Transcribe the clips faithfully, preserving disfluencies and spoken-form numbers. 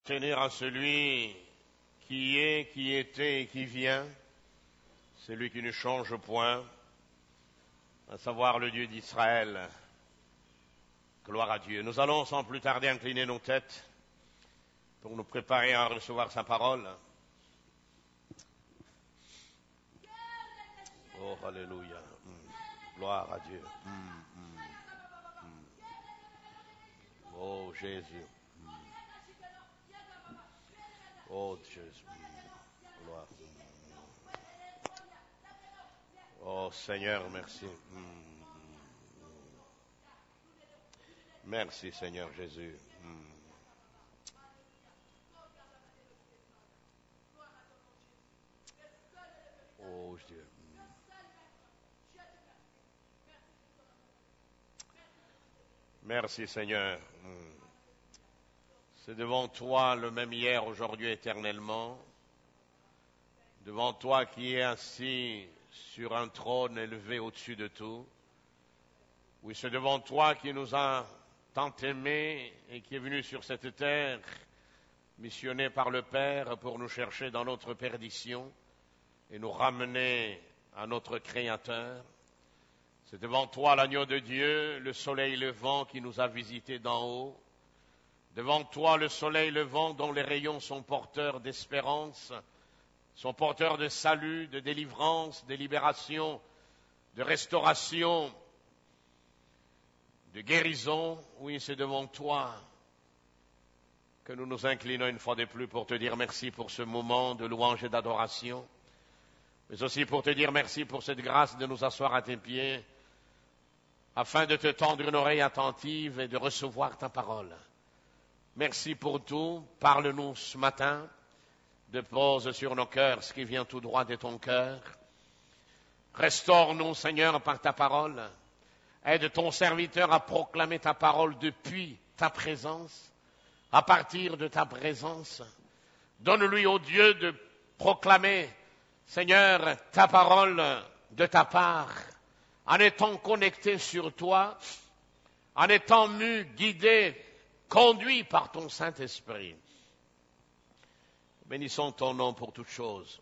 appartenir à celui qui est, qui était et qui vient, celui qui ne change point, à savoir le Dieu d'Israël. Gloire à Dieu. Nous allons sans plus tarder incliner nos têtes pour nous préparer à recevoir sa parole. Oh, alléluia. Mm. Gloire à Dieu. Mm, mm, mm. Oh, Jésus. Mm. Oh, Jésus. Mm. Gloire. Mm. Oh, Seigneur, merci. Mm. Merci, Seigneur Jésus. Mm. Oh, Dieu. Merci Seigneur. C'est devant toi le même hier, aujourd'hui, éternellement. Devant toi qui es assis sur un trône élevé au-dessus de tout. Oui, c'est devant toi qui nous a tant aimés et qui est venu sur cette terre, missionné par le Père pour nous chercher dans notre perdition et nous ramener à notre Créateur. C'est devant toi l'agneau de Dieu, le soleil levant qui nous a visités d'en haut. Devant toi le soleil levant dont les rayons sont porteurs d'espérance, sont porteurs de salut, de délivrance, de libération, de restauration, de guérison. Oui, c'est devant toi que nous nous inclinons une fois de plus pour te dire merci pour ce moment de louange et d'adoration, mais aussi pour te dire merci pour cette grâce de nous asseoir à tes pieds, afin de te tendre une oreille attentive et de recevoir ta parole. Merci pour tout. Parle-nous ce matin. Dépose sur nos cœurs ce qui vient tout droit de ton cœur. Restaure-nous, Seigneur, par ta parole. Aide ton serviteur à proclamer ta parole depuis ta présence, à partir de ta présence. Donne-lui, ô Dieu, de proclamer, Seigneur, ta parole de ta part, en étant connecté sur toi, en étant mu, guidé, conduit par ton Saint-Esprit. Bénissons ton nom pour toutes choses.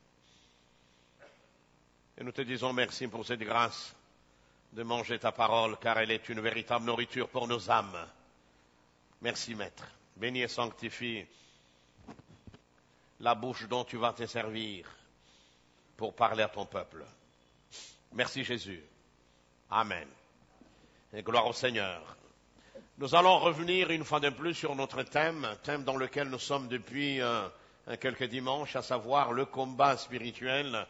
Et nous te disons merci pour cette grâce de manger ta parole, car elle est une véritable nourriture pour nos âmes. Merci, Maître. Bénis et sanctifie la bouche dont tu vas te servir pour parler à ton peuple. Merci, Jésus. Amen. Et gloire au Seigneur. Nous allons revenir une fois de plus sur notre thème, thème dans lequel nous sommes depuis euh, quelques dimanches, à savoir le combat spirituel.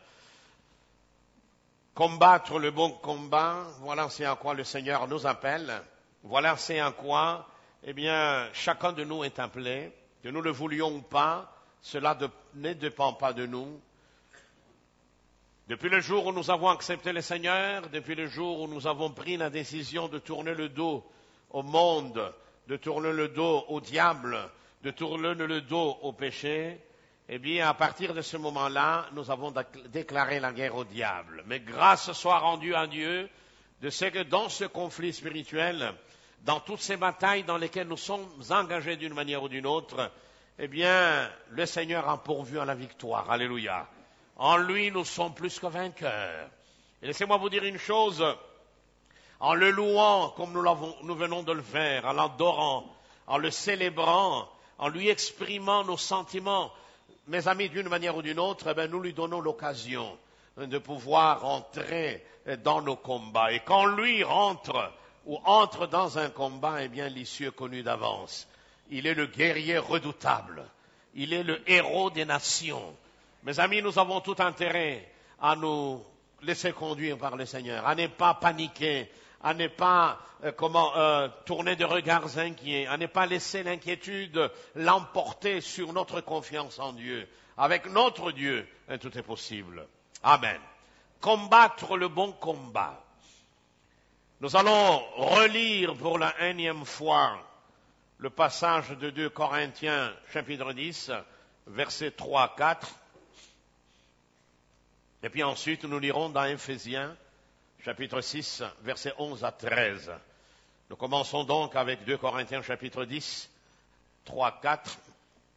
Combattre le bon combat, voilà c'est à quoi le Seigneur nous appelle. Voilà c'est à quoi, eh bien, chacun de nous est appelé, que nous le voulions ou pas, cela de, ne dépend pas de nous. Depuis le jour où nous avons accepté le Seigneur, depuis le jour où nous avons pris la décision de tourner le dos au monde, de tourner le dos au diable, de tourner le dos au péché, eh bien, à partir de ce moment-là, nous avons déclaré la guerre au diable. Mais grâce soit rendue à Dieu de ce que dans ce conflit spirituel, dans toutes ces batailles dans lesquelles nous sommes engagés d'une manière ou d'une autre, eh bien, le Seigneur a pourvu à la victoire. Alléluia. En lui, nous sommes plus que vainqueurs. Et laissez-moi vous dire une chose, en le louant comme nous, l'avons, nous venons de le faire, en l'adorant, en le célébrant, en lui exprimant nos sentiments, mes amis, d'une manière ou d'une autre, eh bien, nous lui donnons l'occasion de pouvoir entrer dans nos combats. Et quand lui rentre ou entre dans un combat, eh bien, l'issue est connue d'avance. Il est le guerrier redoutable. Il est le héros des nations. Mes amis, nous avons tout intérêt à nous laisser conduire par le Seigneur, à ne pas paniquer, à ne pas euh, comment euh, tourner de regards inquiets, à ne pas laisser l'inquiétude l'emporter sur notre confiance en Dieu. Avec notre Dieu, hein, tout est possible. Amen. Combattre le bon combat. Nous allons relire pour la énième fois le passage de deux Corinthiens, chapitre dix, versets trois à quatre. Et puis ensuite, nous lirons dans Éphésiens, chapitre six, versets onze à treize. Nous commençons donc avec deux Corinthiens, chapitre dix, trois à quatre.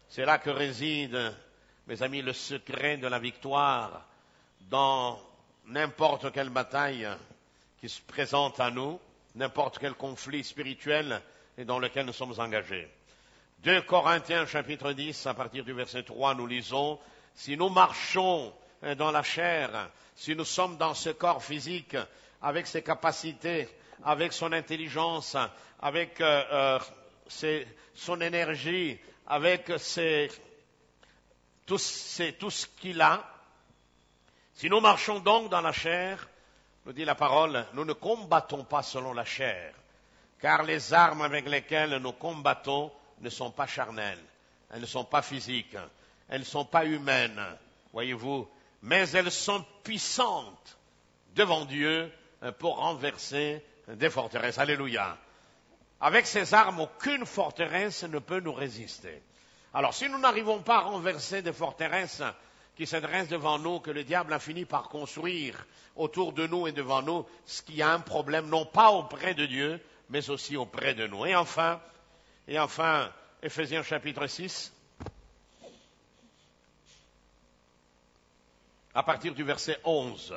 C'est là que réside, mes amis, le secret de la victoire dans n'importe quelle bataille qui se présente à nous, n'importe quel conflit spirituel et dans lequel nous sommes engagés. deux Corinthiens chapitre dix, à partir du verset trois, nous lisons « Si nous marchons dans la chair, si nous sommes dans ce corps physique, avec ses capacités, avec son intelligence, avec euh, euh, ses, son énergie, avec ses, tout, ses, tout ce qu'il a, si nous marchons donc dans la chair, nous dit la parole, nous ne combattons pas selon la chair, car les armes avec lesquelles nous combattons ne sont pas charnelles, elles ne sont pas physiques, elles ne sont pas humaines, voyez-vous, mais elles sont puissantes devant Dieu pour renverser des forteresses. Alléluia. Avec ces armes, aucune forteresse ne peut nous résister. Alors, si nous n'arrivons pas à renverser des forteresses qui se dressent devant nous, que le diable a fini par construire autour de nous et devant nous, ce qui a un problème, non pas auprès de Dieu, mais aussi auprès de nous. Et enfin, et enfin, Éphésiens chapitre six, à partir du verset onze.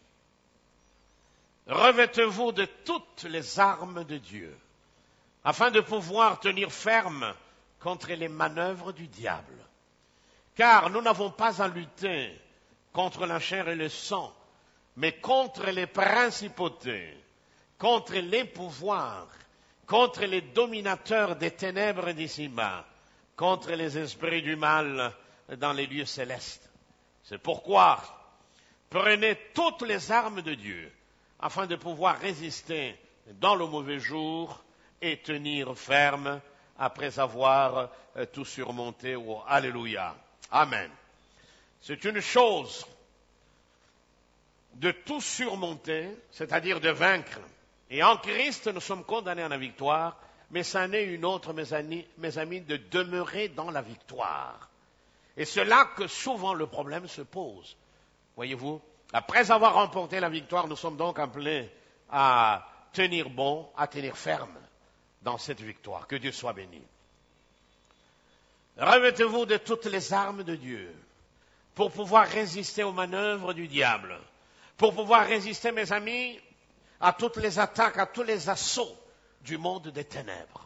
Revêtez-vous de toutes les armes de Dieu, afin de pouvoir tenir ferme contre les manœuvres du diable. Car nous n'avons pas à lutter contre la chair et le sang, mais contre les principautés, contre les pouvoirs, contre les dominateurs des ténèbres d'ici-bas, contre les esprits du mal dans les lieux célestes. C'est pourquoi prenez toutes les armes de Dieu, afin de pouvoir résister dans le mauvais jour et tenir ferme après avoir tout surmonté. Oh, alléluia. Amen. C'est une chose de tout surmonter, c'est-à-dire de vaincre. Et en Christ, nous sommes condamnés à la victoire, mais ça n'est une autre, mes amis, mes amis, de demeurer dans la victoire. Et c'est là que souvent le problème se pose. Voyez-vous, après avoir remporté la victoire, nous sommes donc appelés à tenir bon, à tenir ferme dans cette victoire. Que Dieu soit béni. Revêtez-vous de toutes les armes de Dieu pour pouvoir résister aux manœuvres du diable, pour pouvoir résister, mes amis, à toutes les attaques, à tous les assauts du monde des ténèbres.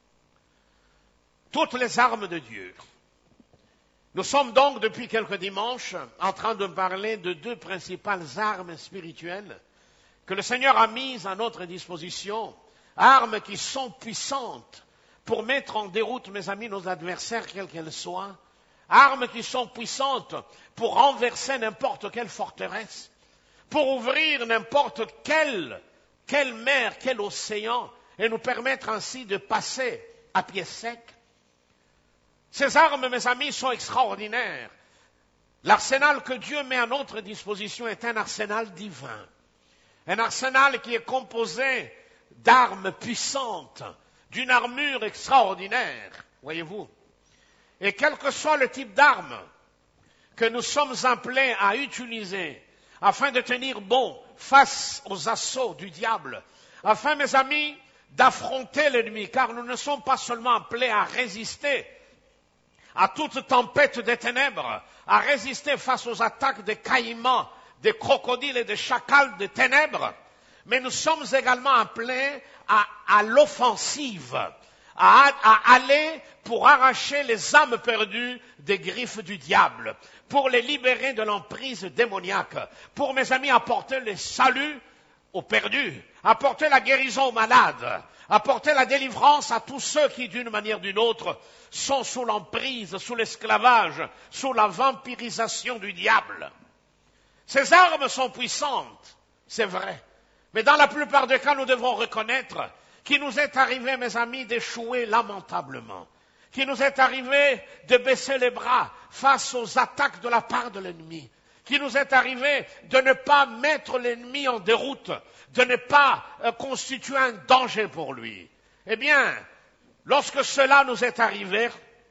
Toutes les armes de Dieu. Nous sommes donc, depuis quelques dimanches, en train de parler de deux principales armes spirituelles que le Seigneur a mises à notre disposition, armes qui sont puissantes pour mettre en déroute, mes amis, nos adversaires, quels qu'elles soient, armes qui sont puissantes pour renverser n'importe quelle forteresse, pour ouvrir n'importe quelle, quelle mer, quel océan, et nous permettre ainsi de passer à pied sec. Ces armes, mes amis, sont extraordinaires. L'arsenal que Dieu met à notre disposition est un arsenal divin. Un arsenal qui est composé d'armes puissantes, d'une armure extraordinaire, voyez-vous. Et quel que soit le type d'arme que nous sommes appelés à utiliser afin de tenir bon face aux assauts du diable, afin, mes amis, d'affronter l'ennemi, car nous ne sommes pas seulement appelés à résister à toute tempête des ténèbres, à résister face aux attaques des caïmans, des crocodiles et des chacals des ténèbres, mais nous sommes également appelés à, à l'offensive, à, à aller pour arracher les âmes perdues des griffes du diable, pour les libérer de l'emprise démoniaque, pour, mes amis, apporter le salut aux perdus, apporter la guérison aux malades, apporter la délivrance à tous ceux qui, d'une manière ou d'une autre, sont sous l'emprise, sous l'esclavage, sous la vampirisation du diable. Ces armes sont puissantes, c'est vrai. Mais dans la plupart des cas, nous devons reconnaître qu'il nous est arrivé, mes amis, d'échouer lamentablement. Qu'il nous est arrivé de baisser les bras face aux attaques de la part de l'ennemi. Qu'il nous est arrivé de ne pas mettre l'ennemi en déroute, de ne pas euh, constituer un danger pour lui. Eh bien, lorsque cela nous est arrivé,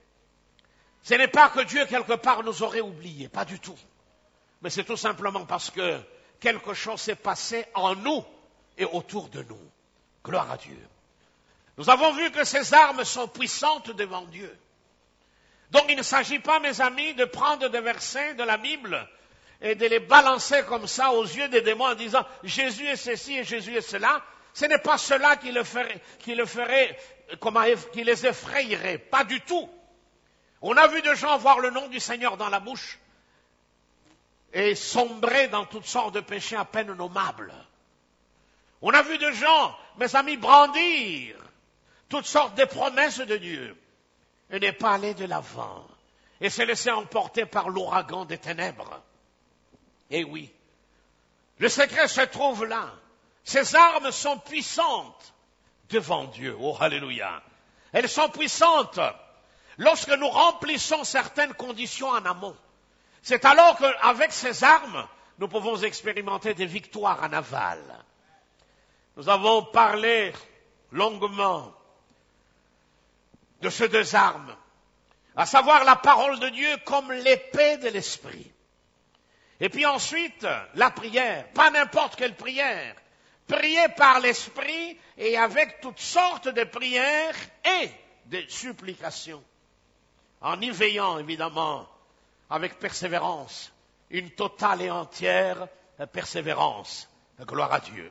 ce n'est pas que Dieu, quelque part, nous aurait oubliés, pas du tout. Mais c'est tout simplement parce que quelque chose s'est passé en nous et autour de nous. Gloire à Dieu. Nous avons vu que ces armes sont puissantes devant Dieu. Donc il ne s'agit pas, mes amis, de prendre des versets de la Bible et de les balancer comme ça aux yeux des démons en disant Jésus est ceci et Jésus est cela. Ce n'est pas cela qui le ferait, qui le ferait, comment, qui les effrayerait. Pas du tout. On a vu des gens avoir le nom du Seigneur dans la bouche et sombrer dans toutes sortes de péchés à peine nommables. On a vu des gens, mes amis, brandir toutes sortes de promesses de Dieu et n'est pas aller de l'avant et se laisser emporter par l'ouragan des ténèbres. Et oui, le secret se trouve là. Ces armes sont puissantes devant Dieu. Oh, alléluia. Elles sont puissantes lorsque nous remplissons certaines conditions en amont. C'est alors qu'avec ces armes, nous pouvons expérimenter des victoires en aval. Nous avons parlé longuement de ces deux armes, à savoir la parole de Dieu comme l'épée de l'esprit. Et puis ensuite, la prière, pas n'importe quelle prière. Prier par l'esprit et avec toutes sortes de prières et de supplications. En y veillant, évidemment, avec persévérance, une totale et entière persévérance. Gloire à Dieu.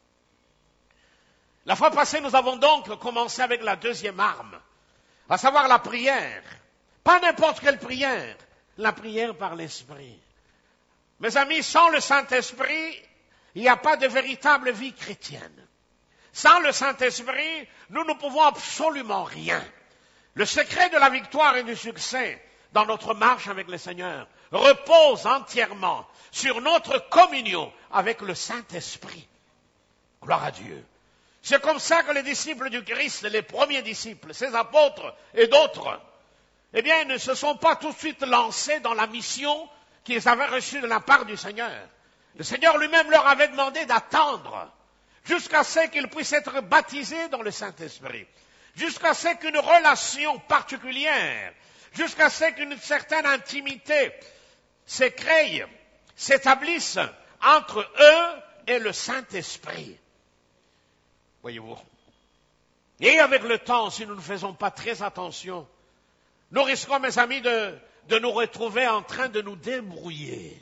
La fois passée, nous avons donc commencé avec la deuxième arme, à savoir la prière. Pas n'importe quelle prière, la prière par l'esprit. Mes amis, sans le Saint-Esprit, il n'y a pas de véritable vie chrétienne. Sans le Saint-Esprit, nous ne pouvons absolument rien. Le secret de la victoire et du succès dans notre marche avec le Seigneur repose entièrement sur notre communion avec le Saint-Esprit. Gloire à Dieu. C'est comme ça que les disciples du Christ, les premiers disciples, ses apôtres et d'autres, eh bien, ne se sont pas tout de suite lancés dans la mission qu'ils avaient reçue de la part du Seigneur. Le Seigneur lui-même leur avait demandé d'attendre jusqu'à ce qu'ils puissent être baptisés dans le Saint-Esprit, jusqu'à ce qu'une relation particulière, jusqu'à ce qu'une certaine intimité se crée, s'établisse entre eux et le Saint-Esprit. Voyez-vous. Et avec le temps, si nous ne faisons pas très attention, nous risquons, mes amis, de, de nous retrouver en train de nous débrouiller.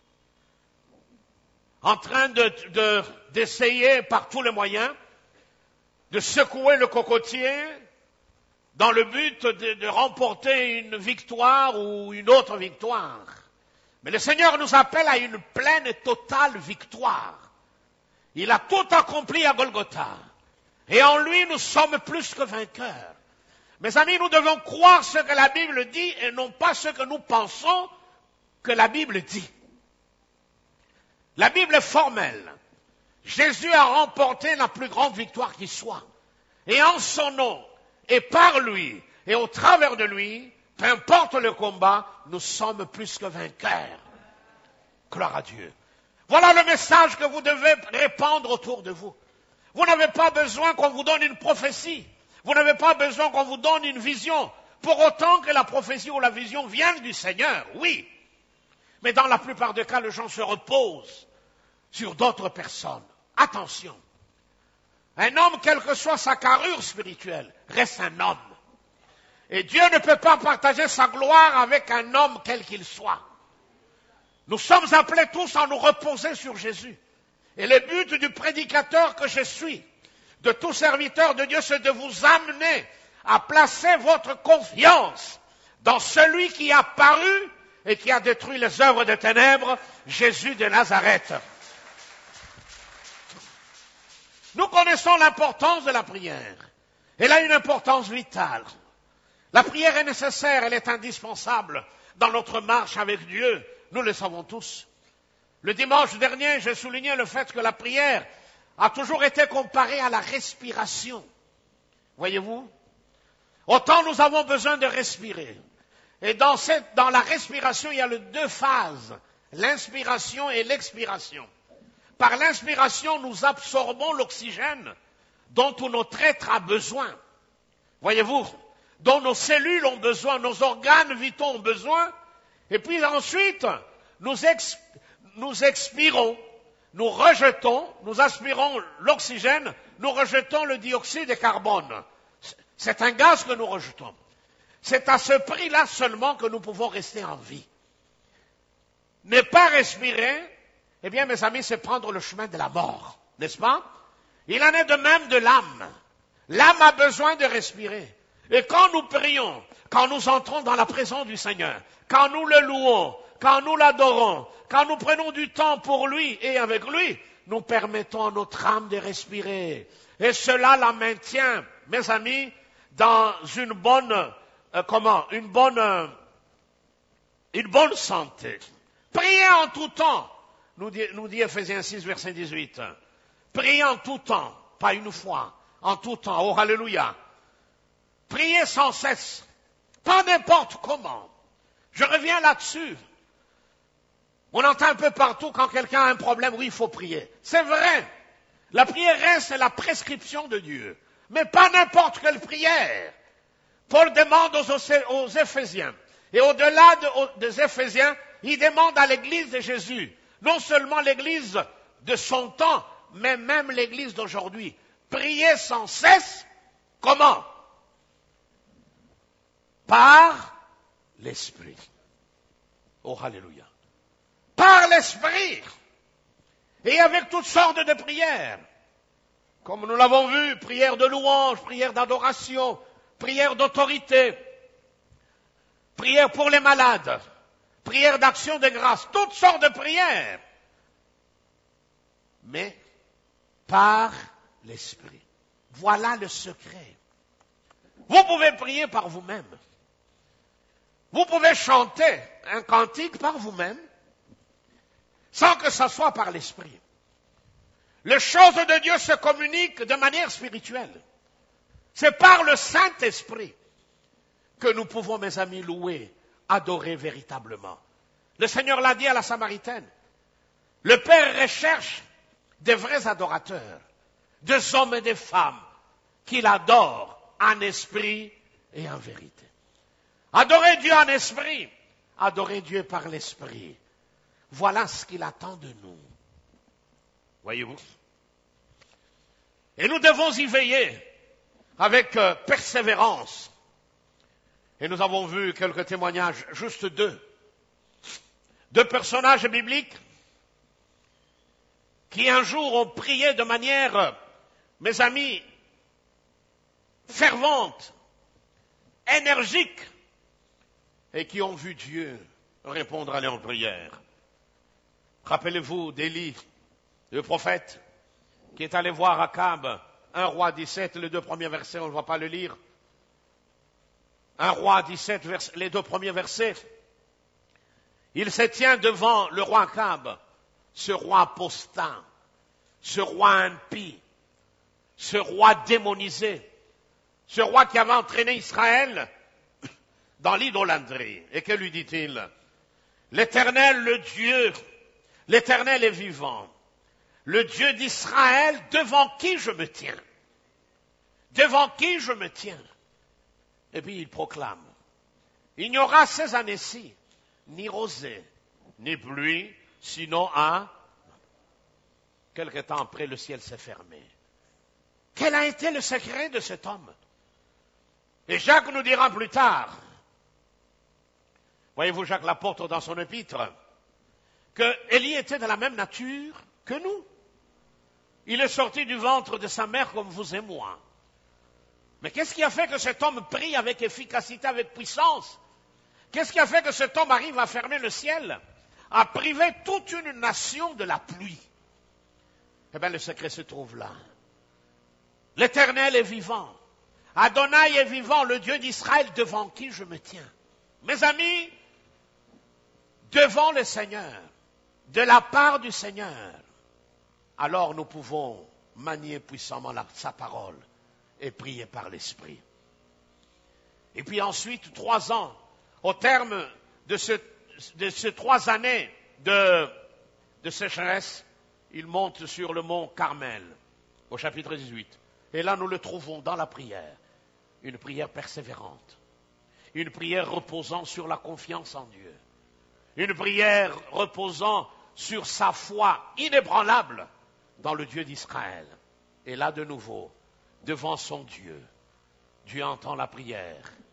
En train de, de, d'essayer par tous les moyens de secouer le cocotier dans le but de, de remporter une victoire ou une autre victoire. Mais le Seigneur nous appelle à une pleine et totale victoire. Il a tout accompli à Golgotha. Et en lui, nous sommes plus que vainqueurs. Mes amis, nous devons croire ce que la Bible dit et non pas ce que nous pensons que la Bible dit. La Bible est formelle. Jésus a remporté la plus grande victoire qui soit. Et en son nom, et par lui, et au travers de lui, peu importe le combat, nous sommes plus que vainqueurs. Gloire à Dieu. Voilà le message que vous devez répandre autour de vous. Vous n'avez pas besoin qu'on vous donne une prophétie. Vous n'avez pas besoin qu'on vous donne une vision. Pour autant que la prophétie ou la vision vienne du Seigneur, oui. Mais dans la plupart des cas, les gens se reposent sur d'autres personnes. Attention. Un homme, quelle que soit sa carrure spirituelle, reste un homme. Et Dieu ne peut pas partager sa gloire avec un homme quel qu'il soit. Nous sommes appelés tous à nous reposer sur Jésus. Et le but du prédicateur que je suis, de tout serviteur de Dieu, c'est de vous amener à placer votre confiance dans celui qui a paru et qui a détruit les œuvres des ténèbres, Jésus de Nazareth. Nous connaissons l'importance de la prière. Elle a une importance vitale. La prière est nécessaire, elle est indispensable dans notre marche avec Dieu. Nous le savons tous. Le dimanche dernier, j'ai souligné le fait que la prière a toujours été comparée à la respiration. Voyez-vous? Autant nous avons besoin de respirer. Et dans, cette, dans la respiration, il y a les deux phases, l'inspiration et l'expiration. Par l'inspiration, nous absorbons l'oxygène dont tout notre être a besoin. Voyez-vous? Dont nos cellules ont besoin, nos organes vitaux ont besoin. Et puis ensuite, nous, ex, nous expirons, nous rejetons, nous aspirons l'oxygène, nous rejetons le dioxyde de carbone. C'est un gaz que nous rejetons. C'est à ce prix-là seulement que nous pouvons rester en vie. Ne pas respirer, eh bien, mes amis, c'est prendre le chemin de la mort, n'est-ce pas? Il en est de même de l'âme. L'âme a besoin de respirer. Et quand nous prions, quand nous entrons dans la présence du Seigneur, quand nous le louons, quand nous l'adorons, quand nous prenons du temps pour lui et avec lui, nous permettons à notre âme de respirer. Et cela la maintient, mes amis, dans une bonne, euh, comment, une bonne, euh, une bonne santé. Priez en tout temps, nous dit, nous dit Ephésiens six, verset dix-huit. Priez en tout temps, pas une fois, en tout temps, oh alléluia. Priez sans cesse, pas n'importe comment. Je reviens là-dessus. On entend un peu partout quand quelqu'un a un problème, oui, il faut prier. C'est vrai. La prière reste la prescription de Dieu. Mais pas n'importe quelle prière. Paul demande aux, aux Éphésiens. Et au-delà de, des Éphésiens, il demande à l'église de Jésus. Non seulement l'église de son temps, mais même l'église d'aujourd'hui. Priez sans cesse. Comment? Par l'Esprit. Oh, alléluia. Par l'Esprit. Et avec toutes sortes de prières. Comme nous l'avons vu, prière de louange, prière d'adoration, prière d'autorité, prière pour les malades, prière d'action de grâce, toutes sortes de prières. Mais par l'Esprit. Voilà le secret. Vous pouvez prier par vous-même. Vous pouvez chanter un cantique par vous-même, sans que ce soit par l'Esprit. Les choses de Dieu se communiquent de manière spirituelle. C'est par le Saint-Esprit que nous pouvons, mes amis, louer, adorer véritablement. Le Seigneur l'a dit à la Samaritaine. Le Père recherche des vrais adorateurs, des hommes et des femmes qu'il adore en esprit et en vérité. Adorer Dieu en esprit, adorer Dieu par l'esprit. Voilà ce qu'il attend de nous. Voyez-vous? Et nous devons y veiller avec euh, persévérance. Et nous avons vu quelques témoignages, juste deux. Deux personnages bibliques qui un jour ont prié de manière, euh, mes amis, fervente, énergique, et qui ont vu Dieu répondre à leurs prières. Rappelez-vous d'Élie, le prophète, qui est allé voir Akab, un roi dix-sept, les deux premiers versets, on ne va pas le lire. un roi dix-sept, vers, les deux premiers versets. Il se tient devant le roi Akab, ce roi apostat, ce roi impie, ce roi démonisé, ce roi qui avait entraîné Israël dans l'idolâtrie. Et que lui dit-il? L'Éternel, le Dieu, l'Éternel est vivant. Le Dieu d'Israël, devant qui je me tiens? Devant qui je me tiens? Et puis il proclame, il n'y aura ces années-ci ni rosée, ni pluie, sinon à... Quelque temps après, le ciel s'est fermé. Quel a été le secret de cet homme? Et Jacques nous dira plus tard, voyez-vous Jacques l'apôtre dans son épître, que Élie était de la même nature que nous. Il est sorti du ventre de sa mère comme vous et moi. Mais qu'est-ce qui a fait que cet homme prie avec efficacité, avec puissance? Qu'est-ce qui a fait que cet homme arrive à fermer le ciel, à priver toute une nation de la pluie? Eh bien, le secret se trouve là. L'Éternel est vivant. Adonai est vivant, le Dieu d'Israël, devant qui je me tiens. Mes amis, devant le Seigneur, de la part du Seigneur, alors nous pouvons manier puissamment la, sa parole et prier par l'Esprit. Et puis ensuite, trois ans, au terme de, ce, de ces trois années de, de sécheresse, il monte sur le mont Carmel, au chapitre dix-huit. Et là, nous le trouvons dans la prière, une prière persévérante, une prière reposant sur la confiance en Dieu, une prière reposant sur sa foi inébranlable dans le Dieu d'Israël. Et là, de nouveau, devant son Dieu, Dieu entend la prière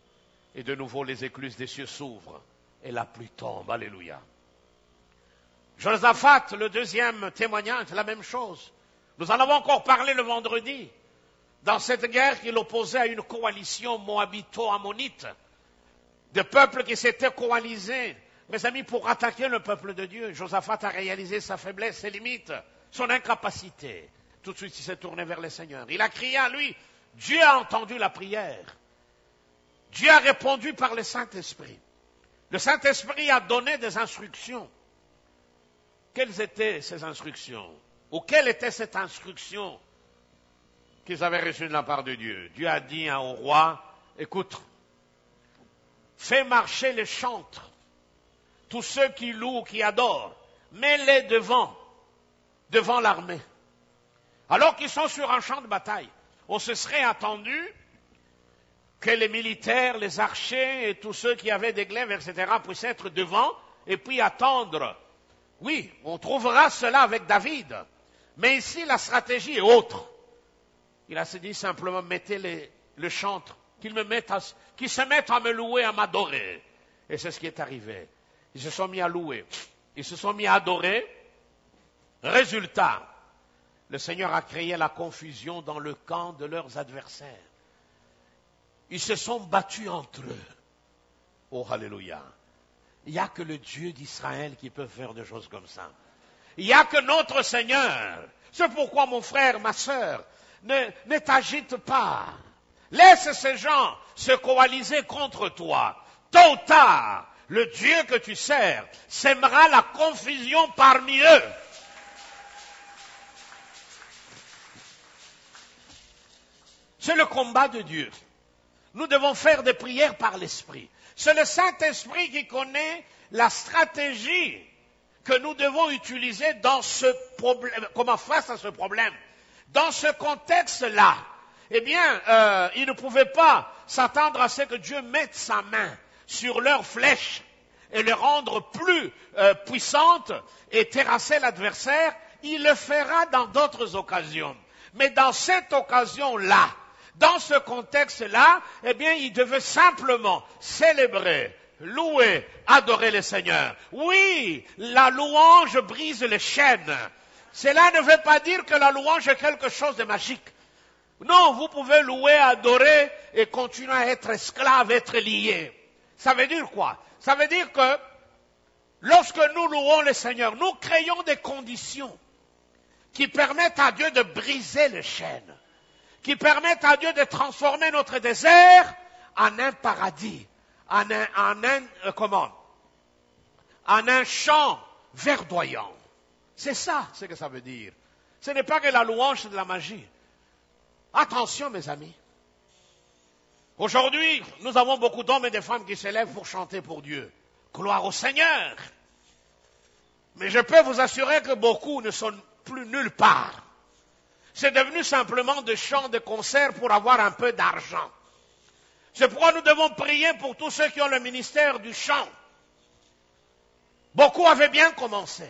Et de nouveau, les écluses des cieux s'ouvrent et la pluie tombe. Alléluia. Josaphat, le deuxième témoignage, la même chose. Nous en avons encore parlé le vendredi. Dans cette guerre qu'il opposait à une coalition moabito-ammonite, de peuples qui s'étaient coalisés, mes amis, pour attaquer le peuple de Dieu. Josaphat a réalisé sa faiblesse, ses limites, son incapacité. Tout de suite, il s'est tourné vers le Seigneur. Il a crié à lui. Dieu a entendu la prière. Dieu a répondu par le Saint-Esprit. Le Saint-Esprit a donné des instructions. Quelles étaient ces instructions? Ou quelle était cette instruction qu'ils avaient reçue de la part de Dieu? Dieu a dit au roi, écoute, fais marcher les chantres, tous ceux qui louent, qui adorent, mets-les devant, devant l'armée. Alors qu'ils sont sur un champ de bataille, on se serait attendu que les militaires, les archers et tous ceux qui avaient des glaives, et cetera, puissent être devant et puis attendre. Oui, on trouvera cela avec David. Mais ici, la stratégie est autre. Il a se dit simplement, mettez les, le chantre, qu'ils me mettent à, qu'ils se mettent à me louer, à m'adorer. Et c'est ce qui est arrivé. Ils se sont mis à louer. Ils se sont mis à adorer. Résultat, le Seigneur a créé la confusion dans le camp de leurs adversaires. Ils se sont battus entre eux. Oh, alléluia. Il n'y a que le Dieu d'Israël qui peut faire des choses comme ça. Il n'y a que notre Seigneur. C'est pourquoi, mon frère, ma sœur, ne, ne t'agite pas. Laisse ces gens se coaliser contre toi. Tôt ou tard, le Dieu que tu sers sèmera la confusion parmi eux. C'est le combat de Dieu. Nous devons faire des prières par l'Esprit. C'est le Saint-Esprit qui connaît la stratégie que nous devons utiliser dans ce problème, comment face à ce problème. Dans ce contexte-là, eh bien, euh, ils ne pouvaient pas s'attendre à ce que Dieu mette sa main sur leurs flèches et les rendre plus euh, puissantes et terrasser l'adversaire. Il le fera dans d'autres occasions. Mais dans cette occasion-là, dans ce contexte-là, eh bien, il devait simplement célébrer, louer, adorer le Seigneur. Oui, la louange brise les chaînes. Cela ne veut pas dire que la louange est quelque chose de magique. Non, vous pouvez louer, adorer et continuer à être esclave, être lié. Ça veut dire quoi? Ça veut dire que lorsque nous louons le Seigneur, nous créons des conditions qui permettent à Dieu de briser les chaînes, qui permettent à Dieu de transformer notre désert en un paradis, en un, en un euh, comment, en un champ verdoyant. C'est ça ce que ça veut dire. Ce n'est pas que la louange, c'est de la magie. Attention, mes amis. Aujourd'hui, nous avons beaucoup d'hommes et de femmes qui s'élèvent pour chanter pour Dieu. Gloire au Seigneur. Mais je peux vous assurer que beaucoup ne sont plus nulle part. C'est devenu simplement des chants, de concerts pour avoir un peu d'argent. C'est pourquoi nous devons prier pour tous ceux qui ont le ministère du chant. Beaucoup avaient bien commencé.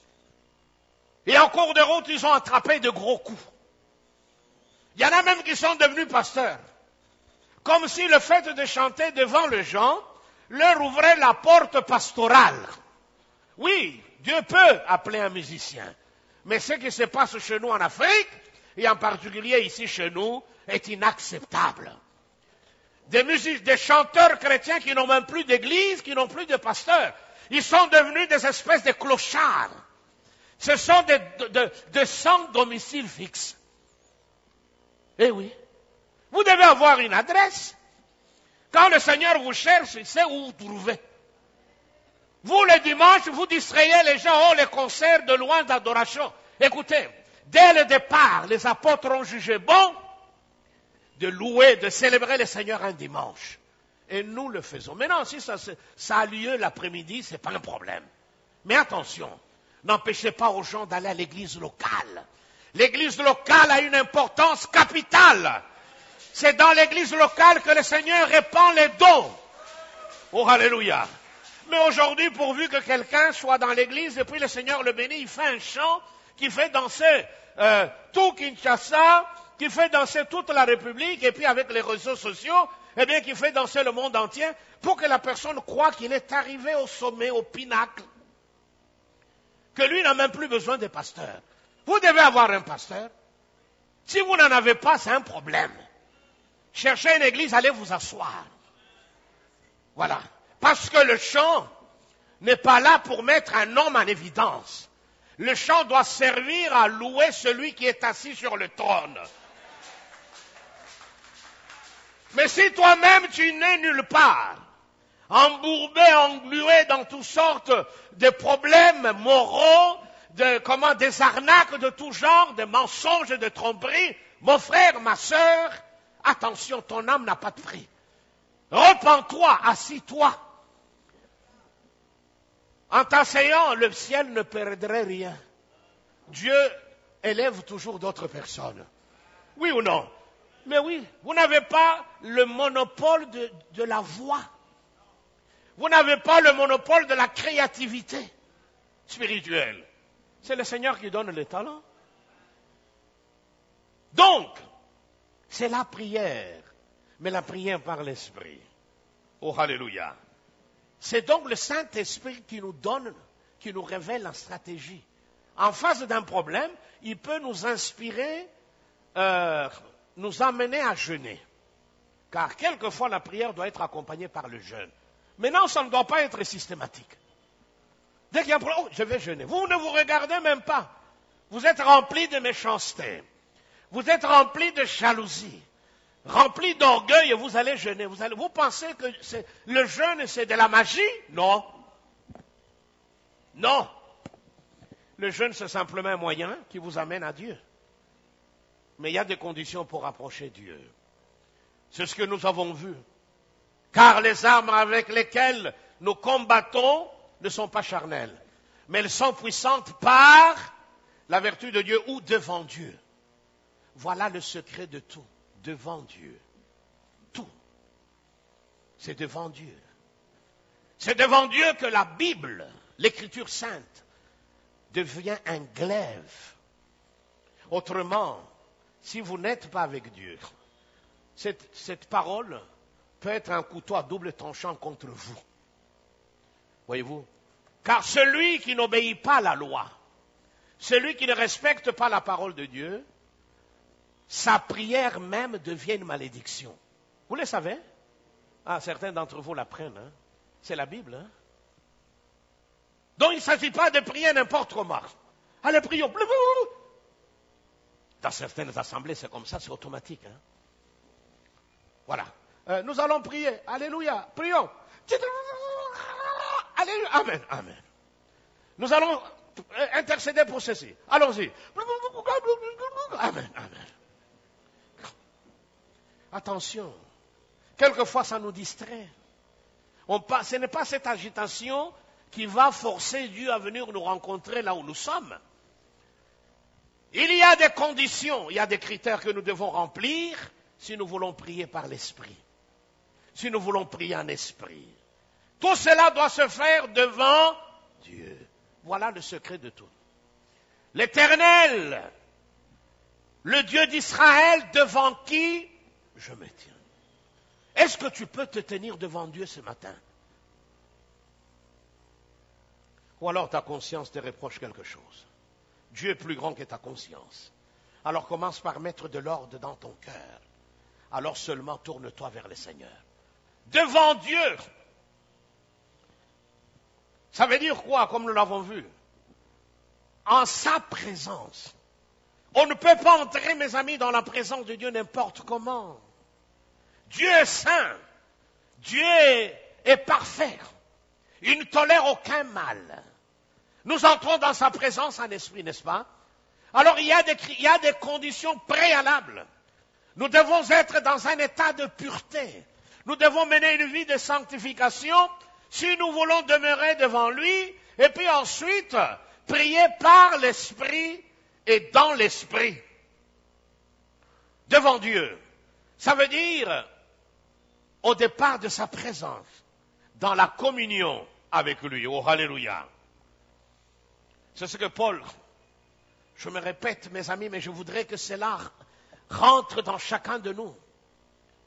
Et en cours de route, ils ont attrapé de gros coups. Il y en a même qui sont devenus pasteurs. Comme si le fait de chanter devant les gens leur ouvrait la porte pastorale. Oui, Dieu peut appeler un musicien. Mais ce qui se passe chez nous en Afrique, et en particulier ici chez nous, est inacceptable. Des musiques, des chanteurs chrétiens qui n'ont même plus d'église, qui n'ont plus de pasteurs. Ils sont devenus des espèces de clochards. Ce sont des, de, de, de sans domicile fixe. Eh oui. Vous devez avoir une adresse. Quand le Seigneur vous cherche, il sait où vous trouvez. Vous, le dimanche, vous distrayez les gens, oh, les concerts de louange d'adoration. Écoutez, dès le départ, les apôtres ont jugé bon de louer, de célébrer le Seigneur un dimanche. Et nous le faisons. Maintenant, si ça, ça a lieu l'après-midi, ce n'est pas un problème. Mais attention, n'empêchez pas aux gens d'aller à l'église locale. L'église locale a une importance capitale. C'est dans l'église locale que le Seigneur répand les dons. Oh, alléluia. Mais aujourd'hui, pourvu que quelqu'un soit dans l'église et puis le Seigneur le bénit, il fait un chant qui fait danser euh, tout Kinshasa, qui fait danser toute la République, et puis avec les réseaux sociaux, eh bien, qui fait danser le monde entier pour que la personne croie qu'il est arrivé au sommet, au pinacle, que lui n'a même plus besoin de pasteur. Vous devez avoir un pasteur. Si vous n'en avez pas, c'est un problème. Cherchez une église, allez vous asseoir. Voilà. Parce que le chant n'est pas là pour mettre un homme en évidence. Le chant doit servir à louer celui qui est assis sur le trône. Mais si toi-même tu n'es nulle part, embourbé, englué dans toutes sortes de problèmes moraux, de, comment, des arnaques de tout genre, de mensonges, de tromperies, mon frère, ma sœur, attention, ton âme n'a pas de prix. Repens-toi, assis-toi. En t'asseyant, le ciel ne perdrait rien. Dieu élève toujours d'autres personnes. Oui ou non? Mais oui, vous n'avez pas le monopole de, de la voix. Vous n'avez pas le monopole de la créativité spirituelle. C'est le Seigneur qui donne les talents. Donc, c'est la prière, mais la prière par l'Esprit. Oh, alléluia. C'est donc le Saint-Esprit qui nous donne, qui nous révèle la stratégie. En face d'un problème, il peut nous inspirer, euh, nous amener à jeûner. Car quelquefois, la prière doit être accompagnée par le jeûne. Maintenant, ça ne doit pas être systématique. Dès qu'il y a un problème, oh, je vais jeûner. Vous ne vous regardez même pas. Vous êtes rempli de méchanceté. Vous êtes rempli de jalousie. Rempli d'orgueil et vous allez jeûner. Vous, allez, vous pensez que c'est, le jeûne, c'est de la magie? Non. Non. Le jeûne, c'est simplement un moyen qui vous amène à Dieu. Mais il y a des conditions pour approcher Dieu. C'est ce que nous avons vu. Car les armes avec lesquelles nous combattons ne sont pas charnelles, mais elles sont puissantes par la vertu de Dieu ou devant Dieu. Voilà le secret de tout. Devant Dieu. Tout. C'est devant Dieu. C'est devant Dieu que la Bible, l'Écriture sainte, devient un glaive. Autrement, si vous n'êtes pas avec Dieu, cette, cette parole peut être un couteau à double tranchant contre vous. Voyez-vous? Car celui qui n'obéit pas à la loi, celui qui ne respecte pas la parole de Dieu, sa prière même devient une malédiction. Vous le savez? Ah, certains d'entre vous l'apprennent. Hein? C'est la Bible. Hein? Donc il ne s'agit pas de prier n'importe comment. Allez, prions. Dans certaines assemblées, c'est comme ça, c'est automatique. Hein? Voilà. Euh, nous allons prier. Alléluia. Prions. Alléluia. Amen. Amen. Nous allons intercéder pour ceci. Allons-y. Amen. Amen. Attention. Quelquefois, ça nous distrait. On pas, ce n'est pas cette agitation qui va forcer Dieu à venir nous rencontrer là où nous sommes. Il y a des conditions, il y a des critères que nous devons remplir si nous voulons prier par l'Esprit. Si nous voulons prier en esprit. Tout cela doit se faire devant Dieu. Voilà le secret de tout. L'Éternel, le Dieu d'Israël, devant qui je me tiens. Est-ce que tu peux te tenir devant Dieu ce matin? Ou alors ta conscience te reproche quelque chose. Dieu est plus grand que ta conscience. Alors commence par mettre de l'ordre dans ton cœur. Alors seulement tourne-toi vers le Seigneur. Devant Dieu. Ça veut dire quoi, comme nous l'avons vu? En sa présence. On ne peut pas entrer, mes amis, dans la présence de Dieu n'importe comment. Dieu est saint. Dieu est, est parfait. Il ne tolère aucun mal. Nous entrons dans sa présence en esprit, n'est-ce pas? Alors il y a des, il y a des conditions préalables. Nous devons être dans un état de pureté. Nous devons mener une vie de sanctification si nous voulons demeurer devant lui et puis ensuite prier par l'esprit et dans l'esprit. Devant Dieu. Ça veut dire au départ de sa présence, dans la communion avec lui. Oh, alléluia. C'est ce que Paul, je me répète mes amis, mais je voudrais que cela rentre dans chacun de nous.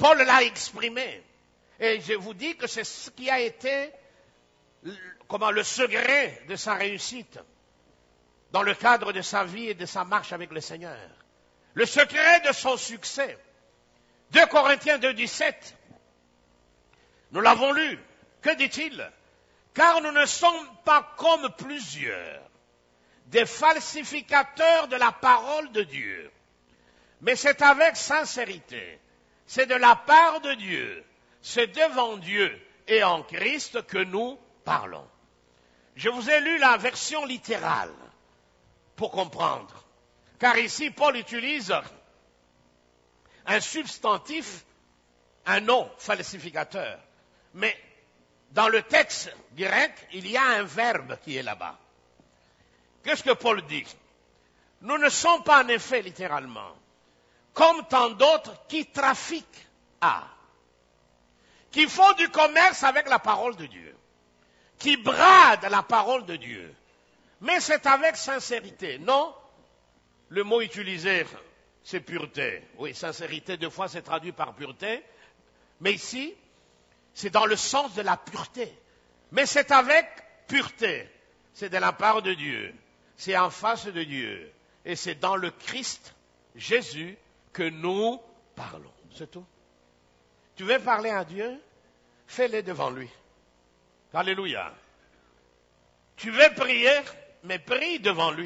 Paul l'a exprimé. Et je vous dis que c'est ce qui a été comment, le secret de sa réussite dans le cadre de sa vie et de sa marche avec le Seigneur. Le secret de son succès. deux Corinthiens deux, dix-sept. Nous l'avons lu. Que dit-il? Car nous ne sommes pas comme plusieurs, des falsificateurs de la parole de Dieu. Mais c'est avec sincérité. C'est de la part de Dieu. C'est devant Dieu et en Christ que nous parlons. Je vous ai lu la version littérale pour comprendre. Car ici, Paul utilise un substantif, un nom falsificateur. Mais dans le texte grec, il y a un verbe qui est là-bas. Qu'est-ce que Paul dit? Nous ne sommes pas en effet littéralement comme tant d'autres qui trafiquent à, qui font du commerce avec la parole de Dieu, qui bradent la parole de Dieu. Mais c'est avec sincérité. Non, le mot utilisé, c'est pureté. Oui, sincérité, deux fois c'est traduit par pureté. Mais ici, c'est dans le sens de la pureté. Mais c'est avec pureté. C'est de la part de Dieu. C'est en face de Dieu. Et c'est dans le Christ, Jésus, que nous parlons. C'est tout. Tu veux parler à Dieu? Fais-le devant lui. Alléluia. Tu veux prier? Mais prie devant lui.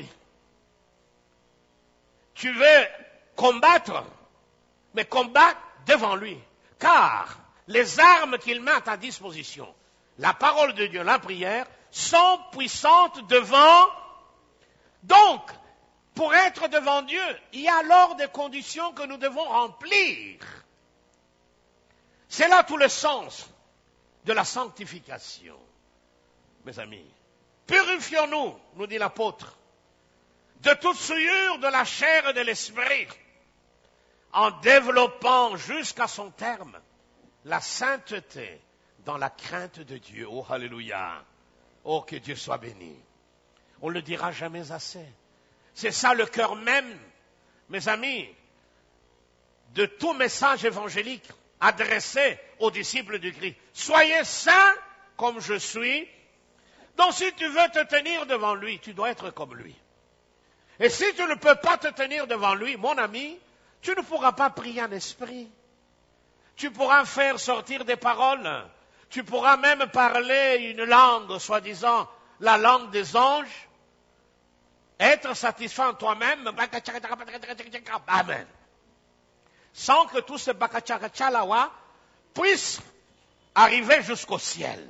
Tu veux combattre? Mais combat devant lui. Car les armes qu'il met à ta disposition, la parole de Dieu, la prière, sont puissantes devant. Donc, pour être devant Dieu, il y a alors des conditions que nous devons remplir. C'est là tout le sens de la sanctification. Mes amis, purifions-nous, nous dit l'apôtre, de toute souillure de la chair et de l'esprit, en développant jusqu'à son terme la sainteté dans la crainte de Dieu. Oh, alléluia. Oh, que Dieu soit béni. On ne le dira jamais assez. C'est ça le cœur même, mes amis, de tout message évangélique adressé aux disciples du Christ. Soyez saints comme je suis. Donc si tu veux te tenir devant lui, tu dois être comme lui. Et si tu ne peux pas te tenir devant lui, mon ami, tu ne pourras pas prier en esprit. Tu pourras faire sortir des paroles. Tu pourras même parler une langue, soi-disant la langue des anges. Être satisfait en toi-même. Amen. Sans que tout ce bakachakachalawa puisse arriver jusqu'au ciel.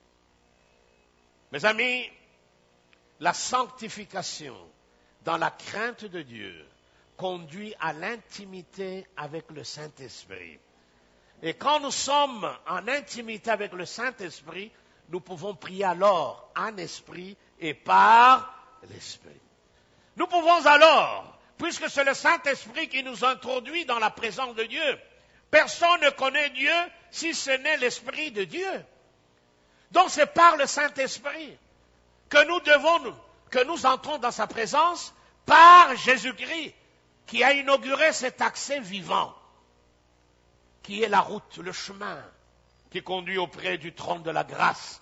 Mes amis, la sanctification dans la crainte de Dieu conduit à l'intimité avec le Saint-Esprit. Et quand nous sommes en intimité avec le Saint-Esprit, nous pouvons prier alors en esprit et par l'Esprit. Nous pouvons alors, puisque c'est le Saint-Esprit qui nous introduit dans la présence de Dieu, personne ne connaît Dieu si ce n'est l'Esprit de Dieu. Donc c'est par le Saint-Esprit que nous devons, que nous entrons dans sa présence par Jésus-Christ, qui a inauguré cet accès vivant, qui est la route, le chemin, qui conduit auprès du trône de la grâce.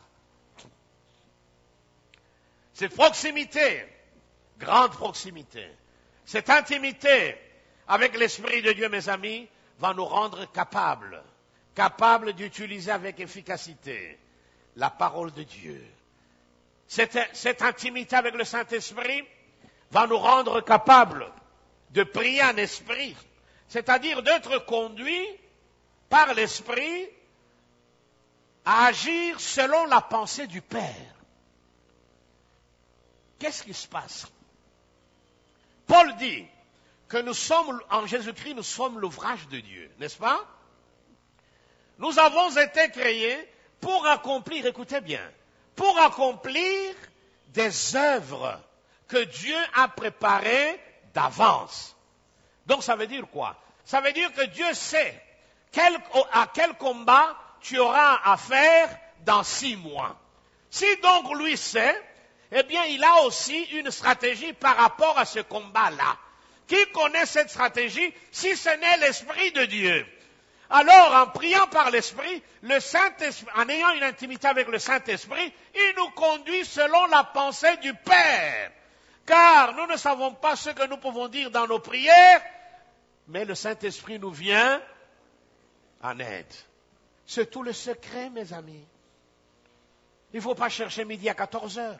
Cette proximité, grande proximité, cette intimité avec l'Esprit de Dieu, mes amis, va nous rendre capables, capables d'utiliser avec efficacité la parole de Dieu. Cette, cette intimité avec le Saint-Esprit va nous rendre capables de prier en esprit, c'est-à-dire d'être conduits par l'Esprit à agir selon la pensée du Père. Qu'est-ce qui se passe? Paul dit que nous sommes, en Jésus-Christ, nous sommes l'ouvrage de Dieu, n'est-ce pas? Nous avons été créés pour accomplir, écoutez bien, pour accomplir des œuvres que Dieu a préparées d'avance. Donc ça veut dire quoi? Ça veut dire que Dieu sait quel, à quel combat tu auras à faire dans six mois. Si donc lui sait, eh bien il a aussi une stratégie par rapport à ce combat-là. Qui connaît cette stratégie si ce n'est l'Esprit de Dieu? Alors, en priant par l'Esprit, le Saint-Esprit, en ayant une intimité avec le Saint-Esprit, il nous conduit selon la pensée du Père. Car nous ne savons pas ce que nous pouvons dire dans nos prières, mais le Saint-Esprit nous vient en aide. C'est tout le secret, mes amis. Il ne faut pas chercher midi à quatorze heures.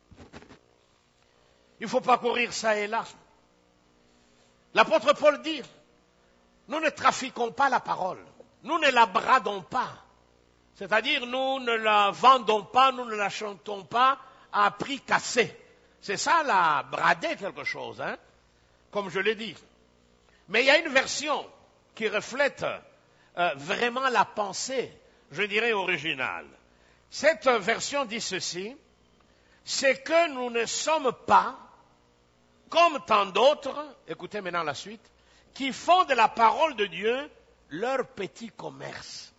Il ne faut pas courir ça et là. L'apôtre Paul dit, nous ne trafiquons pas la parole. Nous ne la bradons pas. C'est-à-dire, nous ne la vendons pas, nous ne la chantons pas à prix cassé. C'est ça, la brader quelque chose, hein, comme je l'ai dit. Mais il y a une version qui reflète euh, vraiment la pensée, je dirais, originale. Cette version dit ceci, c'est que nous ne sommes pas, comme tant d'autres, écoutez maintenant la suite, qui font de la parole de Dieu leur petit commerce.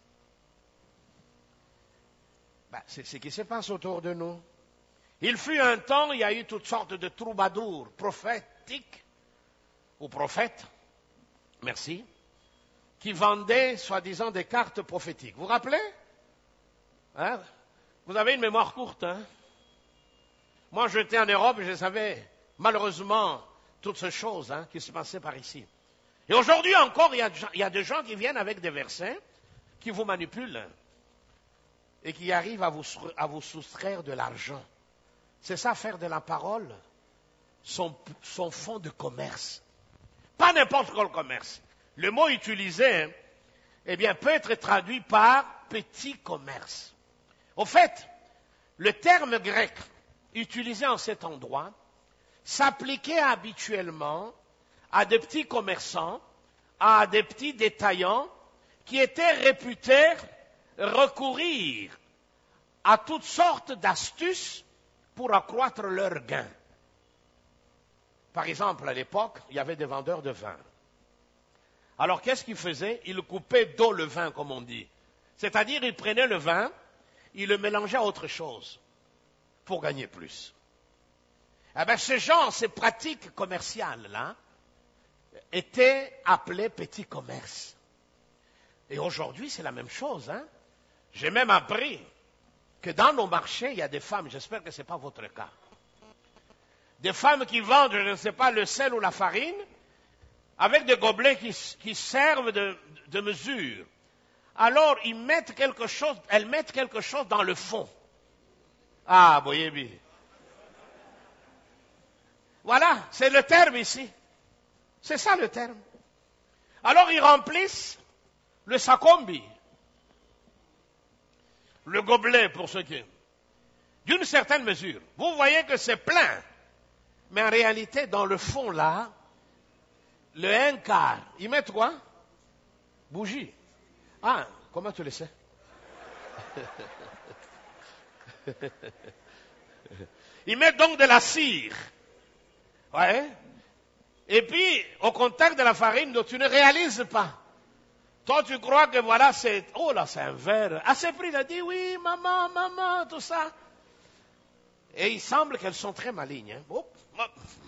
Ben, c'est ce qui se passe autour de nous. Il fut un temps, il y a eu toutes sortes de troubadours prophétiques, ou prophètes, merci, qui vendaient, soi-disant, des cartes prophétiques. Vous vous rappelez? Hein? Vous avez une mémoire courte, hein? Moi, j'étais en Europe et je savais, malheureusement, toutes ces choses hein, qui se passaient par ici. Et aujourd'hui encore, il y, a, il y a des gens qui viennent avec des versets, qui vous manipulent, et qui arrivent à vous, à vous soustraire de l'argent. C'est ça, faire de la parole son, son fonds de commerce. Pas n'importe quel commerce. Le mot utilisé, hein, eh bien, peut être traduit par petit commerce. Au fait, le terme grec utilisé en cet endroit s'appliquait habituellement à des petits commerçants, à des petits détaillants qui étaient réputés recourir à toutes sortes d'astuces pour accroître leurs gains. Par exemple, à l'époque, il y avait des vendeurs de vin. Alors, qu'est-ce qu'ils faisaient? Ils coupaient d'eau le vin, comme on dit. C'est-à-dire, ils prenaient le vin, ils le mélangeaient à autre chose pour gagner plus. Eh bien, ces gens, ces pratiques commerciales-là, étaient appelés petits commerces. Et aujourd'hui, c'est la même chose. Hein? J'ai même appris que dans nos marchés, il y a des femmes, j'espère que ce n'est pas votre cas, des femmes qui vendent, je ne sais pas, le sel ou la farine, avec des gobelets qui, qui servent de, de mesure. Alors, ils mettent quelque chose, elles mettent quelque chose dans le fond. Ah, voyez bien. Voilà, c'est le terme ici. C'est ça le terme. Alors, ils remplissent le sakombi, le gobelet pour ceux qui... d'une certaine mesure. Vous voyez que c'est plein. Mais en réalité, dans le fond là, le un quart, ils mettent quoi? Bougie. Ah, comment tu le sais? Ils mettent donc de la cire. Ouais. Et puis, au contact de la farine, donc, tu ne réalises pas. Toi, tu crois que voilà, c'est... Oh là, c'est un verre. À ce prix, il a dit, oui, maman, maman, tout ça. Et il semble qu'elles sont très malignes. Hein. Oh, oh.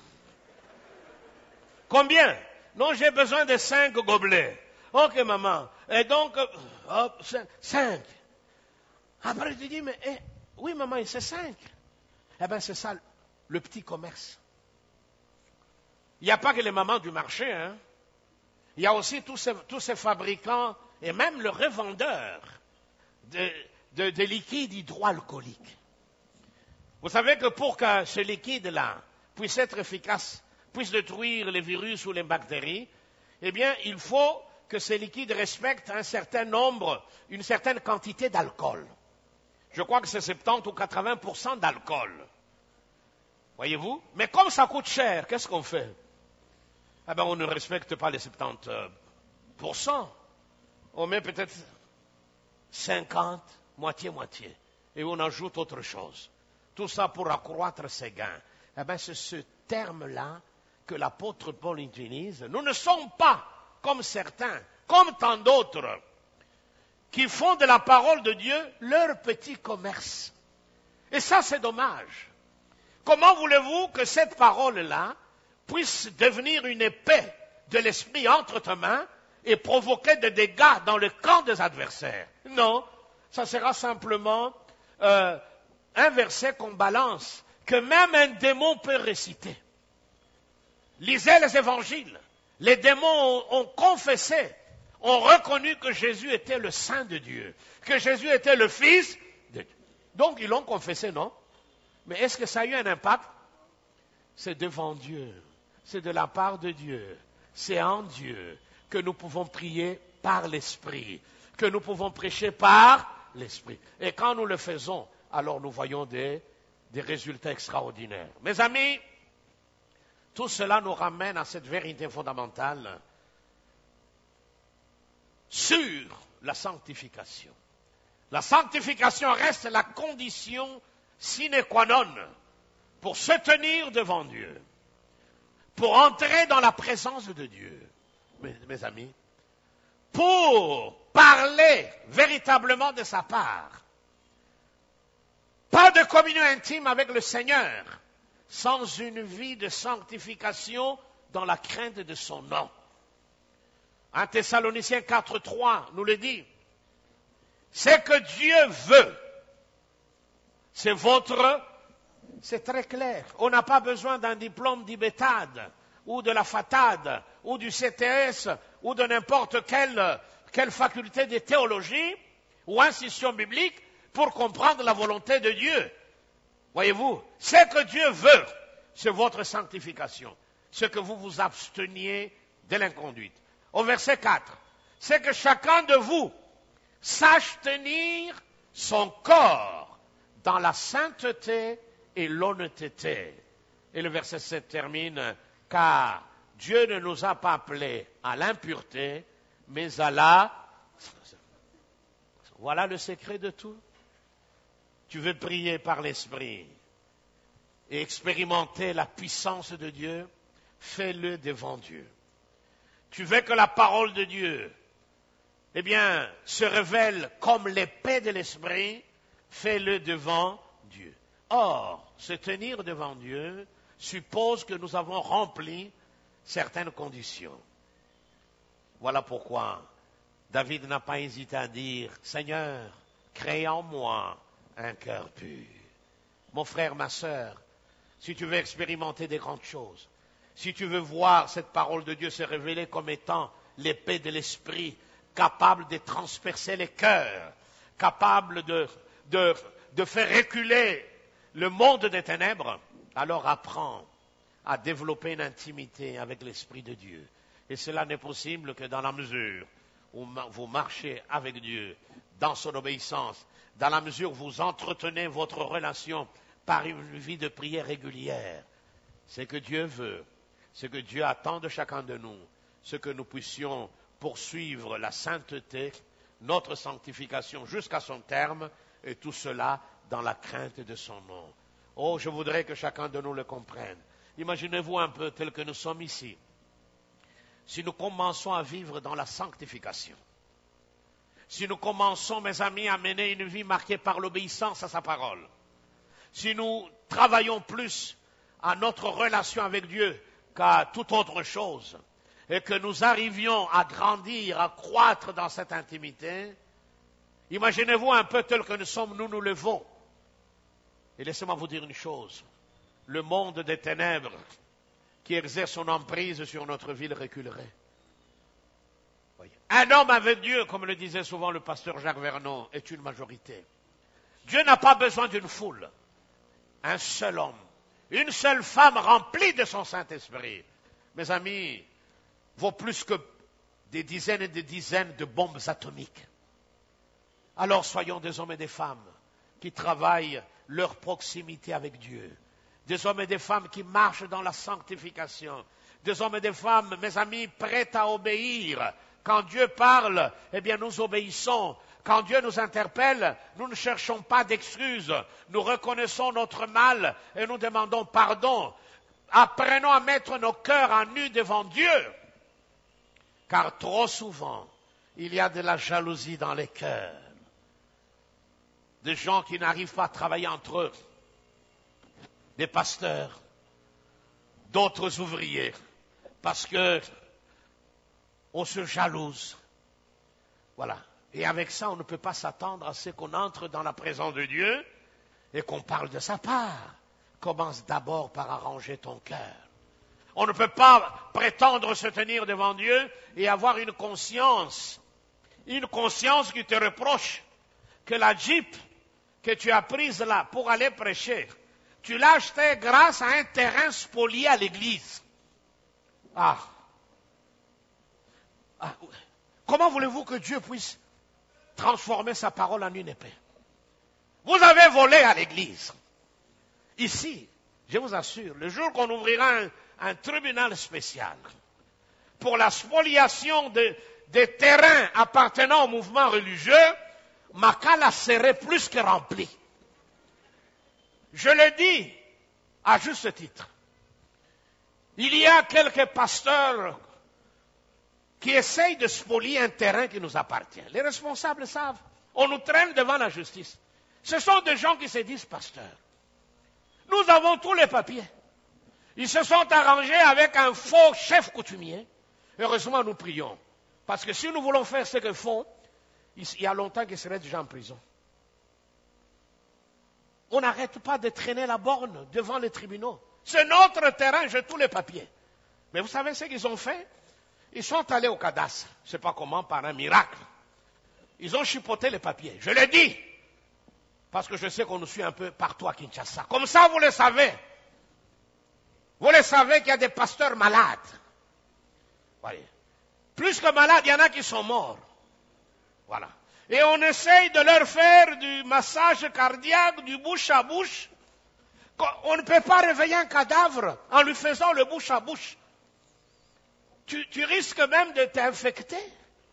Combien? Non, j'ai besoin de cinq gobelets. Ok, maman. Et donc, hop, cinq. Après, tu dis, mais eh, oui, maman, c'est cinq. Eh bien, c'est ça, le petit commerce. Il n'y a pas que les mamans du marché, hein. Il y a aussi tous ces, tous ces fabricants et même le revendeur de, de, de liquides hydroalcooliques. Vous savez que pour que ce liquide-là puisse être efficace, puisse détruire les virus ou les bactéries, eh bien, il faut que ces liquides respectent un certain nombre, une certaine quantité d'alcool. Je crois que c'est soixante-dix ou quatre-vingts pour cent d'alcool. Voyez-vous? Mais comme ça coûte cher, qu'est-ce qu'on fait? Eh bien, on ne respecte pas les soixante-dix pour cent. On met peut-être cinquante, moitié-moitié. Et on ajoute autre chose. Tout ça pour accroître ses gains. Eh bien, c'est ce terme-là que l'apôtre Paul utilise. Nous ne sommes pas comme certains, comme tant d'autres, qui font de la parole de Dieu leur petit commerce. Et ça, c'est dommage. Comment voulez-vous que cette parole-là puisse devenir une épée de l'esprit entre tes mains et provoquer des dégâts dans le camp des adversaires. Non, ça sera simplement euh, un verset qu'on balance, que même un démon peut réciter. Lisez les évangiles. Les démons ont, ont confessé, ont reconnu que Jésus était le Saint de Dieu, que Jésus était le Fils de Dieu. Donc ils l'ont confessé, non? Mais est-ce que ça a eu un impact? C'est devant Dieu, c'est de la part de Dieu, c'est en Dieu que nous pouvons prier par l'Esprit, que nous pouvons prêcher par l'Esprit. Et quand nous le faisons, alors nous voyons des, des résultats extraordinaires. Mes amis, tout cela nous ramène à cette vérité fondamentale sur la sanctification. La sanctification reste la condition sine qua non pour se tenir devant Dieu, pour entrer dans la présence de Dieu. Mes, mes amis, pour parler véritablement de sa part. Pas de communion intime avec le Seigneur sans une vie de sanctification dans la crainte de son nom. un Thessaloniciens quatre trois nous le dit. C'est que Dieu veut. C'est votre... C'est très clair. On n'a pas besoin d'un diplôme d'Ibetad ou de la Fatad ou du C T S ou de n'importe quelle, quelle faculté de théologie ou institution biblique pour comprendre la volonté de Dieu. Voyez-vous, ce que Dieu veut, c'est votre sanctification. Ce que vous vous absteniez de l'inconduite. Au verset quatre, c'est que chacun de vous sache tenir son corps dans la sainteté et l'honnêteté. Et le verset sept termine, car Dieu ne nous a pas appelés à l'impureté, mais à la... Voilà le secret de tout. Tu veux prier par l'Esprit et expérimenter la puissance de Dieu, fais-le devant Dieu. Tu veux que la parole de Dieu, eh bien, se révèle comme l'épée de l'Esprit, fais-le devant Dieu. Or, se tenir devant Dieu suppose que nous avons rempli certaines conditions. Voilà pourquoi David n'a pas hésité à dire, Seigneur, crée en moi un cœur pur. Mon frère, ma sœur, si tu veux expérimenter des grandes choses, si tu veux voir cette parole de Dieu se révéler comme étant l'épée de l'Esprit, capable de transpercer les cœurs, capable de, de, de faire reculer le monde des ténèbres, alors apprends à développer une intimité avec l'Esprit de Dieu. Et cela n'est possible que dans la mesure où vous marchez avec Dieu, dans son obéissance, dans la mesure où vous entretenez votre relation par une vie de prière régulière. C'est que Dieu veut, ce que Dieu attend de chacun de nous, ce que nous puissions poursuivre la sainteté, notre sanctification jusqu'à son terme, et tout cela dans la crainte de son nom. Oh, je voudrais que chacun de nous le comprenne. Imaginez-vous un peu tel que nous sommes ici. Si nous commençons à vivre dans la sanctification, si nous commençons, mes amis, à mener une vie marquée par l'obéissance à sa parole, si nous travaillons plus à notre relation avec Dieu qu'à toute autre chose, et que nous arrivions à grandir, à croître dans cette intimité, imaginez-vous un peu tel que nous sommes, nous nous levons. Et laissez-moi vous dire une chose, le monde des ténèbres qui exerce son emprise sur notre ville reculerait. Voyez. Un homme avec Dieu, comme le disait souvent le pasteur Jacques Vernon, est une majorité. Dieu n'a pas besoin d'une foule. Un seul homme, une seule femme remplie de son Saint-Esprit, mes amis, vaut plus que des dizaines et des dizaines de bombes atomiques. Alors soyons des hommes et des femmes qui travaillent leur proximité avec Dieu. Des hommes et des femmes qui marchent dans la sanctification. Des hommes et des femmes, mes amis, prêts à obéir. Quand Dieu parle, eh bien nous obéissons. Quand Dieu nous interpelle, nous ne cherchons pas d'excuses. Nous reconnaissons notre mal et nous demandons pardon. Apprenons à mettre nos cœurs à nu devant Dieu. Car trop souvent, il y a de la jalousie dans les cœurs. Des gens qui n'arrivent pas à travailler entre eux. Des pasteurs, d'autres ouvriers, parce que on se jalouse. Voilà. Et avec ça, on ne peut pas s'attendre à ce qu'on entre dans la présence de Dieu et qu'on parle de sa part. Commence d'abord par arranger ton cœur. On ne peut pas prétendre se tenir devant Dieu et avoir une conscience, une conscience qui te reproche que la Jeep que tu as prise là pour aller prêcher, tu l'as achetée grâce à un terrain spolié à l'église. Ah. ah. Comment voulez-vous que Dieu puisse transformer sa parole en une épée? Vous avez volé à l'église. Ici, je vous assure, le jour qu'on ouvrira un, un tribunal spécial pour la spoliation de, des terrains appartenant au mouvement religieux, Makala serait plus que rempli. Je le dis à juste titre. Il y a quelques pasteurs qui essayent de spolier un terrain qui nous appartient. Les responsables savent. On nous traîne devant la justice. Ce sont des gens qui se disent pasteurs. Nous avons tous les papiers. Ils se sont arrangés avec un faux chef coutumier. Heureusement, nous prions. Parce que si nous voulons faire ce qu'ils font, il y a longtemps qu'ils seraient déjà en prison. On n'arrête pas de traîner la borne devant les tribunaux. C'est notre terrain, j'ai tous les papiers. Mais vous savez ce qu'ils ont fait? Ils sont allés au cadastre. Je ne sais pas comment, par un miracle. Ils ont chipoté les papiers. Je l'ai dit. Parce que je sais qu'on nous suit un peu partout à Kinshasa. Comme ça, vous le savez. Vous le savez qu'il y a des pasteurs malades. Voyez. Plus que malades, il y en a qui sont morts. Voilà. Et on essaye de leur faire du massage cardiaque, du bouche à bouche. On ne peut pas réveiller un cadavre en lui faisant le bouche à bouche. Tu, tu risques même de t'infecter.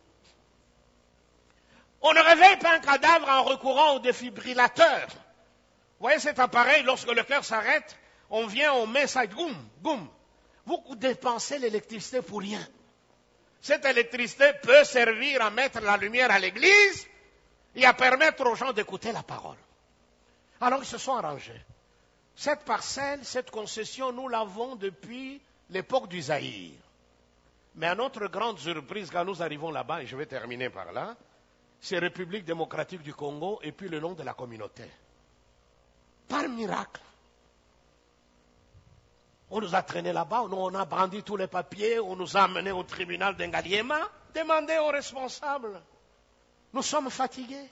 On ne réveille pas un cadavre en recourant au défibrillateur. Vous voyez cet appareil, lorsque le cœur s'arrête, on vient, on met ça, goum, goum. Vous dépensez l'électricité pour rien. Cette électricité peut servir à mettre la lumière à l'église et à permettre aux gens d'écouter la parole. Alors ils se sont arrangés. Cette parcelle, cette concession, nous l'avons depuis l'époque du Zaïre. Mais à notre grande surprise, quand nous arrivons là-bas, et je vais terminer par là, c'est République démocratique du Congo et puis le nom de la communauté. Par miracle. On nous a traînés là-bas, on a brandi tous les papiers, on nous a amenés au tribunal d'Engaliema. Demandez aux responsables. Nous sommes fatigués.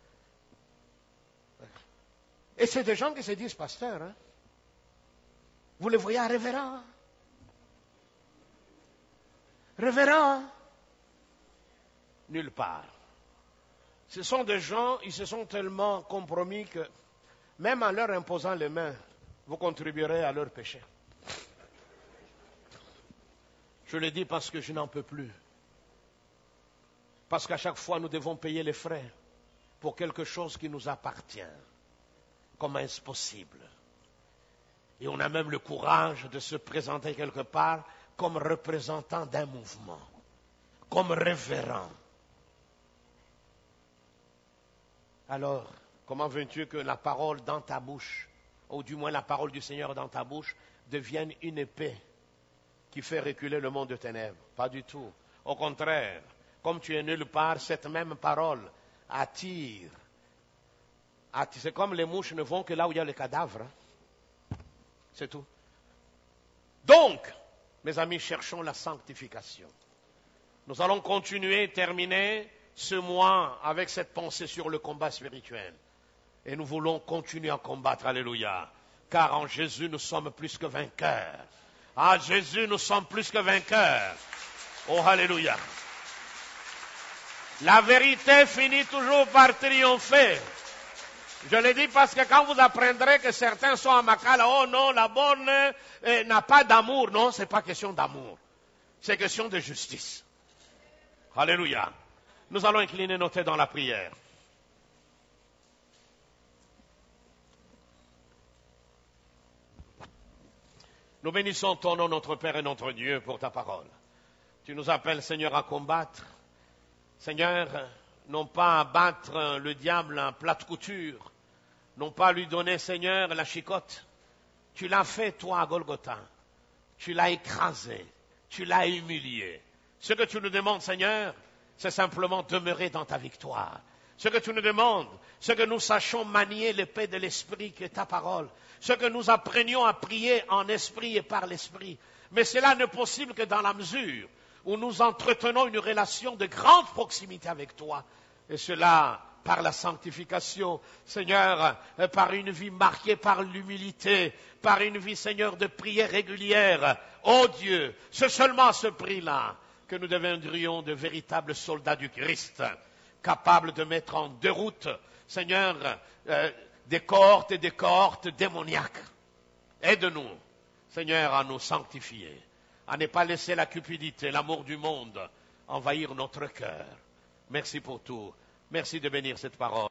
Et c'est des gens qui se disent pasteurs. Hein? Vous les voyez à révérend. Révérend. Nulle part. Ce sont des gens, ils se sont tellement compromis que même en leur imposant les mains, vous contribuerez à leur péché. Je le dis parce que je n'en peux plus. Parce qu'à chaque fois, nous devons payer les frais pour quelque chose qui nous appartient. Comment est-ce possible? Et on a même le courage de se présenter quelque part comme représentant d'un mouvement, comme révérend. Alors, comment veux-tu que la parole dans ta bouche, ou du moins la parole du Seigneur dans ta bouche, devienne une épée qui fait reculer le monde de ténèbres? Pas du tout. Au contraire, comme tu es nulle part, cette même parole attire. attire. C'est comme les mouches ne vont que là où il y a les cadavres. Hein. C'est tout. Donc, mes amis, cherchons la sanctification. Nous allons continuer, terminer ce mois avec cette pensée sur le combat spirituel. Et nous voulons continuer à combattre. Alléluia. Car en Jésus, nous sommes plus que vainqueurs. Ah, Jésus, nous sommes plus que vainqueurs. Oh, alléluia. La vérité finit toujours par triompher. Je le dis parce que quand vous apprendrez que certains sont à Makala, oh non, la bonne eh, n'a pas d'amour. Non, ce n'est pas question d'amour. C'est question de justice. Alléluia. Nous allons incliner nos têtes dans la prière. Nous bénissons ton nom, notre Père et notre Dieu, pour ta parole. Tu nous appelles, Seigneur, à combattre. Seigneur, non pas à battre le diable en plate couture, non pas à lui donner, Seigneur, la chicotte. Tu l'as fait, toi, à Golgotha. Tu l'as écrasé, tu l'as humilié, Ce que tu nous demandes, Seigneur, c'est simplement demeurer dans ta victoire. Ce que tu nous demandes, c'est que nous sachions manier l'épée de l'Esprit qui est ta parole. Ce que nous apprenions à prier en esprit et par l'Esprit. Mais cela n'est possible que dans la mesure où nous entretenons une relation de grande proximité avec toi. Et cela par la sanctification, Seigneur, par une vie marquée par l'humilité, par une vie, Seigneur, de prière régulière. Oh Dieu, c'est seulement à ce prix-là que nous deviendrions de véritables soldats du Christ, capables de mettre en déroute, Seigneur, euh, des cohortes et des cohortes démoniaques. Aide-nous, Seigneur, à nous sanctifier, à ne pas laisser la cupidité, l'amour du monde envahir notre cœur. Merci pour tout. Merci de bénir cette parole.